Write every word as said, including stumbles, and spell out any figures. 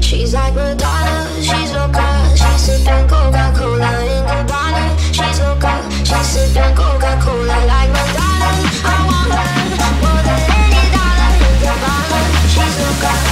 She's like Madonna, she's loca, she's sipping Coca-Cola in Cabana. She's loca, she's sipping Coca-Cola like Madonna. I want her more than any dollar in Cabana. She's loca.